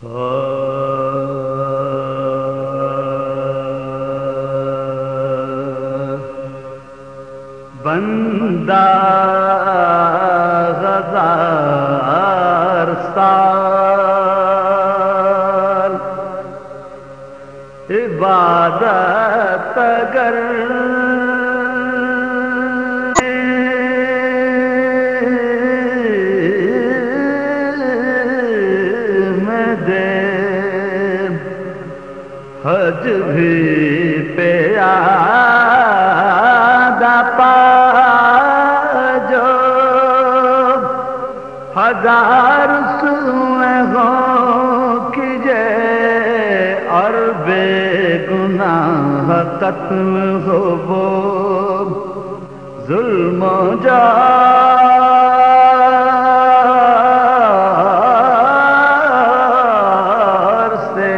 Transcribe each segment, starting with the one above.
بندہ ہزار سال عبادت اگر میں دے حج بھی پیادہ پا جو ہزار سوئے ہو کیجے اور بے گناہ قتل ہو وہ ظلم و جار سے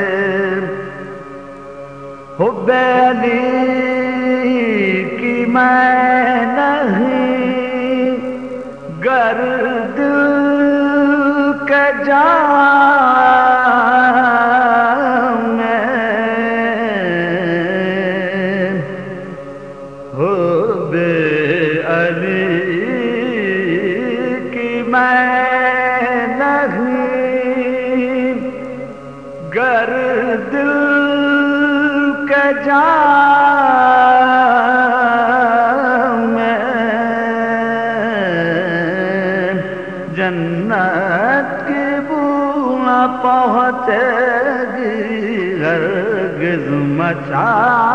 حب علی کی میں نہیں گر دل کے جام میں حب علی کی میں نہیں گر دل کے جام میں جنت کی بو نہ پہنچے گی ہرگز مچا